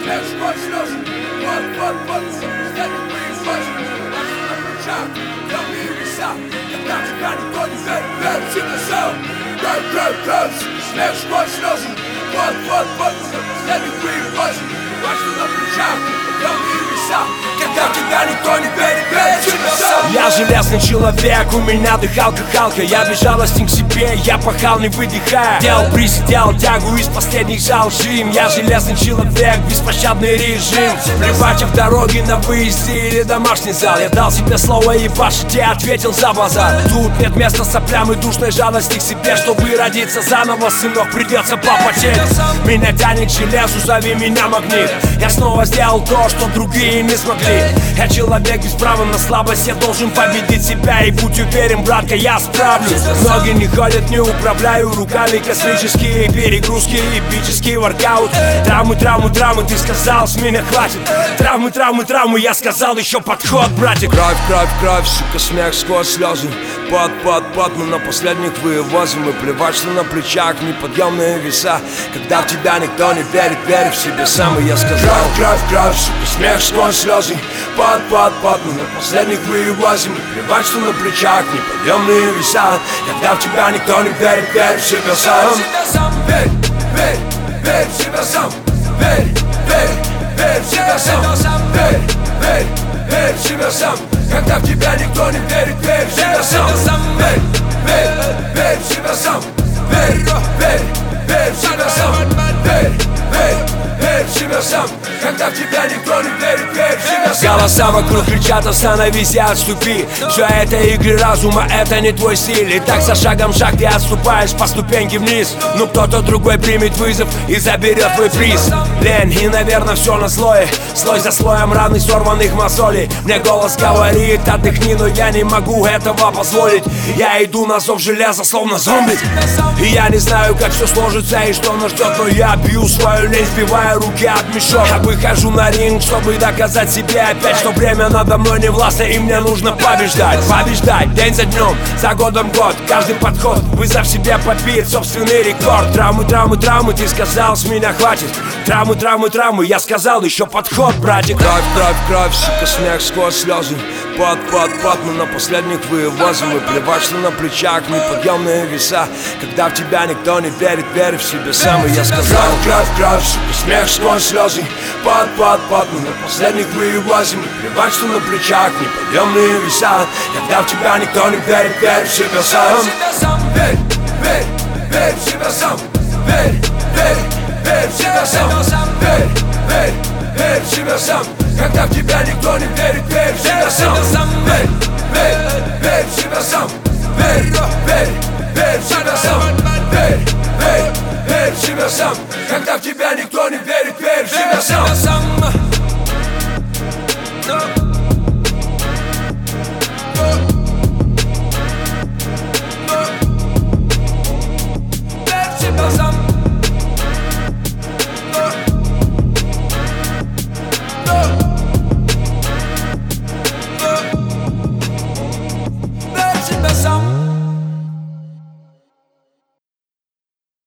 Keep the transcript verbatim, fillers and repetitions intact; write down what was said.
смех, сквозь слезы. Вот, вот, вот, последний выезд. На плечах темные веса. Когда тебя никто не верит, верит в себя сам. Кровь, кровь, кровь, смех, сквозь слезы. Вот, вот, вот, последний выезд. Важно на плечах темные веса. Когда тебя никто не верит, верит в себя сам. Я железный человек, у меня дыхалка Халка. Я безжалостен к себе, я пахал не выдыхая. Делал присед, делал тягу из последних зал жим. Я железный человек, беспощадный режим. Плевать в дороге на выезде или домашний зал. Я дал себе слово и пашите, ответил за базар. Тут нет места соплям и душной жалости к себе. Чтобы родиться заново, сынок, придется попотеть. Меня тянет к железу, зови меня магнит. Я снова сделал то, что другие не смогли. Я человек без права на слабость, я должен победить себя. И будь уверен, братка, я справлюсь. Ноги не ходят, не управляю руками. Космические перегрузки, эпический воркаут. Травмы, травмы, травмы, ты сказал, с меня хватит. Травмы, травмы, травмы, я сказал, еще подход, братик. Кровь, кровь, кровь, сука, смех сквозь слезы. Под, под, под, мы на последних вывозим. И плевать, что на плечах неподъемные веса. Когда в тебя никто не верит, верь в себе сам. И я сказал, кровь, кровь, кровь, сука, смех сквозь слезы. Под, под, под, мы на последних вывозим. И плевать, что на плечах неподъемные веса. Когда в тебя никто не верит, верь в себя сам. Верь, верь, верь в себя сам. Верь, верь, верь в себя сам. Верь, верь, верь в себя сам. Когда в тебя никто не верит, верь в себя сам. Верь, верь, верь в себя сам. Верь, верь, верь в себя сам. Верь, верь, верь в себя сам. Когда в тебя никто не верит, верь в себя сам. Голоса вокруг кричат, остановись и отступи. Все это игры разума, это не твой стиль. И так за шагом шаг ты отступаешь по ступеньке вниз. Но кто-то другой примет вызов и заберет твой приз. Лень и, наверное, все на слое. Слой за слоем раны сорванных мозолей. Мне голос говорит, отдохни, но я не могу этого позволить. Я иду на зов железа, словно зомби. И я не знаю, как все сложится и что нас ждет. Но я бью свою лень, сбивая руки от мешок. Я выхожу на ринг, чтобы доказать себе опять, что время надо мной не властно и мне нужно побеждать. Побеждать день за днем, за годом год. Каждый подход, вызов себе побить собственный рекорд. Травмы, травмы, травмы, ты сказал, с меня хватит. Травмы, травмы, травмы, я сказал, еще подход, братик. Кровь, кровь, кровь, сука, смех сквозь слезы. Под, под, под, мы на последних вывозим. И плевать, что на плечах неподъемные веса. Когда в тебя никто не верит, верь в себя сам. И я сказал, кровь, кровь, сука, смех сквозь слезы. Под, под, под, мы на последних вывозим. И плевать, что на плечах неподъемные веса. Когда в тебя никто не верит, верь в себя сам. Верь, верь, верь в себя сам. Верь, верь, верь в себя сам. Верь, верь, верь в себя сам. Когда в тебя никто не верит, верь в себя сам. Верь, верь, верь в себя сам. Верь, верь,